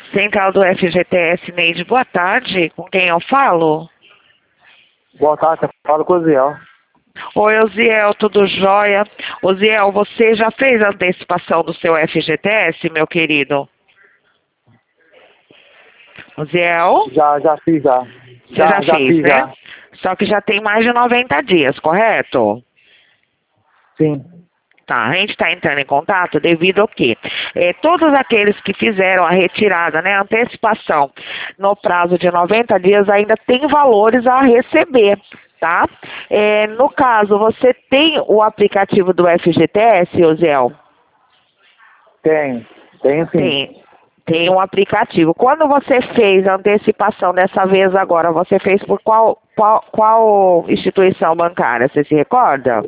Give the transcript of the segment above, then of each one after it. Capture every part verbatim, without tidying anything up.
Central do F G T S, Neide, boa tarde. Com quem eu falo? Boa tarde, você fala com o Ziel. Oi, Oziel, tudo jóia? Oziel, você já fez a antecipação do seu F G T S, meu querido? Oziel? Já, já fiz, já. Você Já, já, já fez, fiz, né? já. Só que já tem mais de noventa dias, correto? Sim. Tá, a gente está entrando em contato devido ao quê? É, todos aqueles que fizeram a retirada, né, a antecipação no prazo de noventa dias ainda tem valores a receber, tá? É, no caso, você tem o aplicativo do F G T S, Oziel? Tem. Tem sim. Tem. Tem um aplicativo. Quando você fez a antecipação dessa vez agora, você fez por qual, qual, qual instituição bancária? Você se recorda?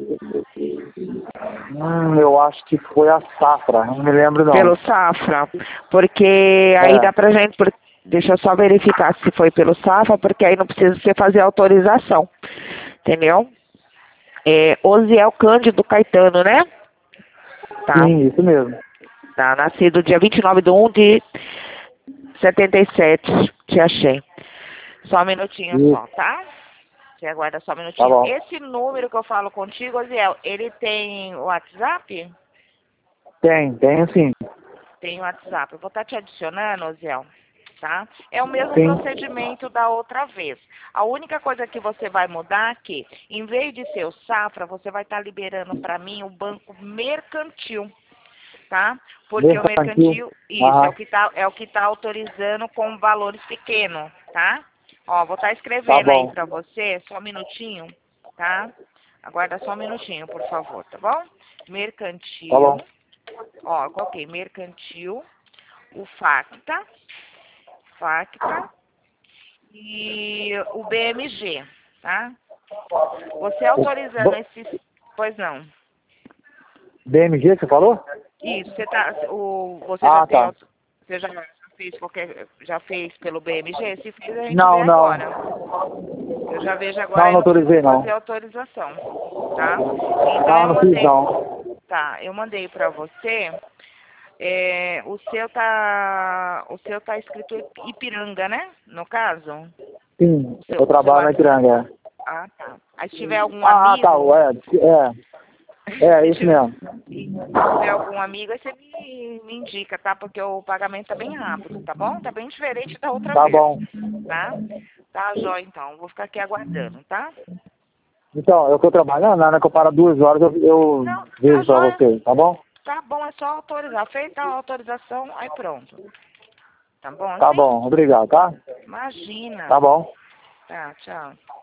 Hum, eu acho que foi a Safra, não me lembro não. Pelo Safra, porque aí É. dá pra gente, por- deixa eu só verificar se foi pelo Safra, porque aí não precisa você fazer autorização, entendeu? É Oziel Cândido Caetano, né? Tá, Sim, isso mesmo. tá, nascido dia vinte e nove de um de setenta e sete, te achei. Só um minutinho Isso. só, tá? Você aguarda só um Tá minutinho. bom. Esse número que eu falo contigo, Oziel, ele tem WhatsApp? Tem, tem sim. Tem WhatsApp. Eu vou estar te adicionando, Oziel, tá? É o mesmo Sim. procedimento da outra vez. A única coisa que você vai mudar é que, em vez de ser o Safra, você vai estar liberando para mim o banco mercantil, tá? Porque o Mercantil. mercantil, isso, Aham. é o que tá, é o que tá autorizando com valores pequenos, tá? Ó, vou estar Tá escrevendo aí bom. para você, só um minutinho, tá? Aguarda só um minutinho, por favor, tá bom? Tá Mercantil, bom. ó, coloquei mercantil, o Facta, Facta e o B M G, tá? Você autorizando O esses, pois não. B M G você falou? Isso, você tá, o, você já Ah, tem, tá. auto- você já fez qualquer, já fez pelo B M G? Se fez, a gente vê Não, não. agora. Eu já vejo agora Não, aí não no autorizei não. fazer autorização, tá? Então Não, eu não fiz mandei, não. tá? Eu mandei para você. É, o seu tá, o seu tá escrito Ipiranga, né? No caso, Sim, o seu, eu o seu trabalho na WhatsApp. Ipiranga. Ah, tá. Aí se tiver algum Ah, tá, amigo, é, é. É, se isso tiver, mesmo. se tiver algum amigo, aí você me, me indica, tá? Porque o pagamento tá bem rápido, tá bom? Tá bem diferente da outra Tá vez, bom. tá? Tá, jóia, então. Vou ficar aqui aguardando, tá? Então, eu tô trabalhando, na hora que eu paro duas horas, eu, eu Não, tá vejo pra jóia. vocês, tá bom? Tá bom, é só autorizar. Feita a autorização, aí pronto. Tá bom Tá assim? bom, obrigado, tá? Imagina. Tá bom. Tá, tchau.